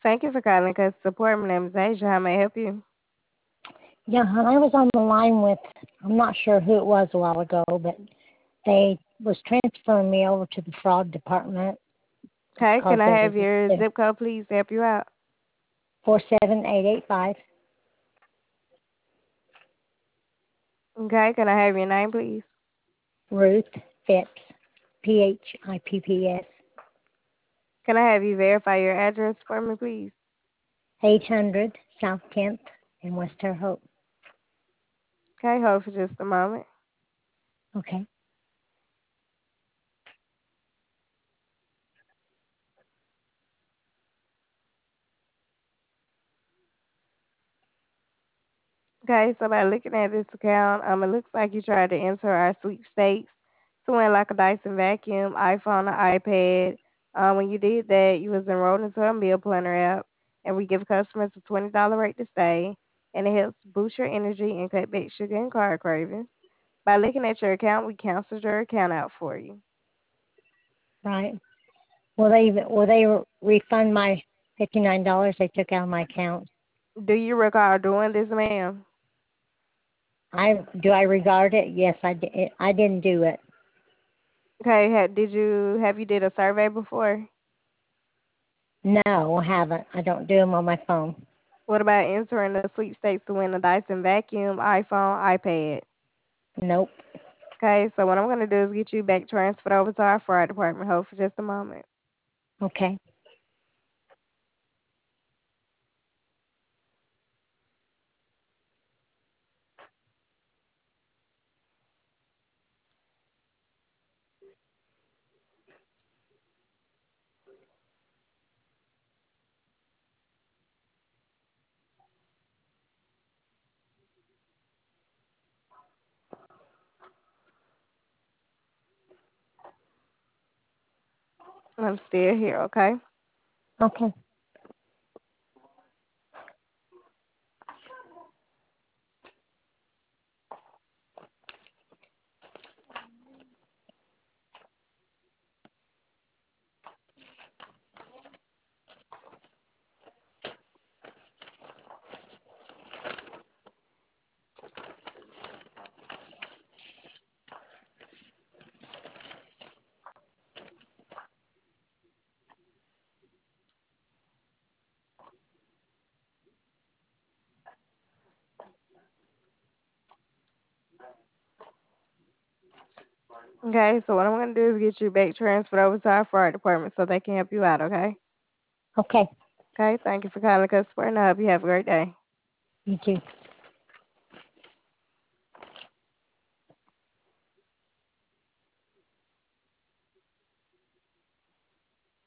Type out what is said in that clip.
Thank you for calling customer support. My name is Asia. How may I help you? Yeah, I was on the line with, I'm not sure who it was a while ago, but they was transferring me over to the fraud department Okay, because can I there have was your a zip code, please, to help you out? 47885 Okay, can I have your name, please? Ruth Phipps, Phipps, Can I have you verify your address for me, please? 800 South 10th in West Terre Haute. Okay, hold for just a moment. Okay. Okay, so by looking at this account, it looks like you tried to enter our sweepstakes to win like a Dyson vacuum, iPhone, or iPad. When you did that, you was enrolled into a meal planner app, and we give customers a $20 rate to stay, and it helps boost your energy and cut back sugar and carb cravings. By looking at your account, we canceled your account out for you. Right. Will they refund my $59 they took out of my account? Do you recall doing this, ma'am? I regard it? Yes, I didn't do it. Okay, have you did a survey before? No, I haven't. I don't do them on my phone. What about entering the sweepstakes to win a Dyson vacuum, iPhone, iPad? Nope. Okay, so what I'm gonna do is get you back transferred over to our fraud department. Hold for just a moment. Okay. I'm still here, okay? Okay. Okay, so what I'm gonna do is get you back transferred over to our fraud department so they can help you out, okay? Okay. Okay, thank you for calling customer support and I hope you have a great day. You too.